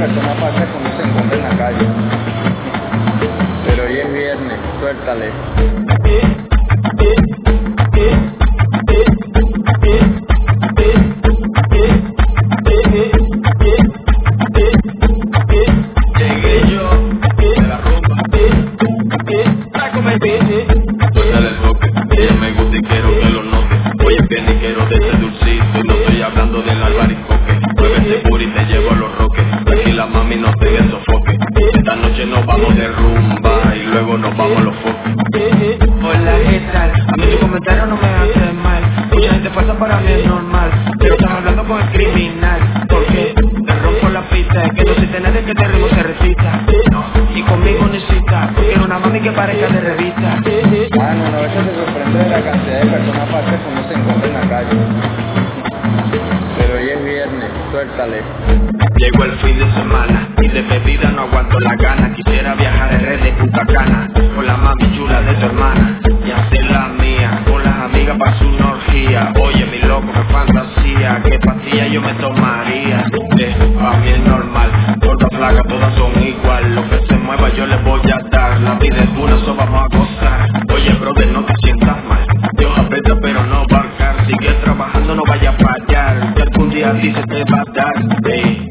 personas falsas que uno se encuentra en la calle. Pero hoy es viernes, suéltale. Llegué yo de la rumba. Suéltale el toque, ella me gusta y quiero que lo note. Oye, bien y quiero de ese dulcito. No estoy hablando del albaricoque. Mueve ese booty y te llevo a los roques. Tranquila mami, no te den sofoque. Esta noche nos vamos de rumba y luego nos vamos a los foques. Hola, ¿qué tal? A mí tu comentario no me hace mal. Mucha gente pasa, para mí es normal. Pero estás hablando con el criminal. Porque te rompo la pista. Es que no si tenés de que te ritmo se recita. Y conmigo necesita. Quiero una mami que parezca de revista. No, a veces se sorprende de la cantidad de personas falsas que uno se encuentra en la calle. Pero hoy es viernes, suéltale. Llegó el fin de semana y de bebida no aguanto la gana. Quisiera viajar en red de Punta Cana con la mami chula de tu hermana y hacer la mía con las amigas para su una orgía. Oye mi loco, qué fantasía, qué pastilla yo me tomaría. Pa' mí es normal, gorda flaca todas son igual. Lo que se mueva yo les voy a dar. La vida es una, so vamos a gozar. Oye brother, no te sientas mal, Dios aprieta pero no va a barcar. Sigue trabajando, no vaya a fallar, que algún día a ti se te va a dar.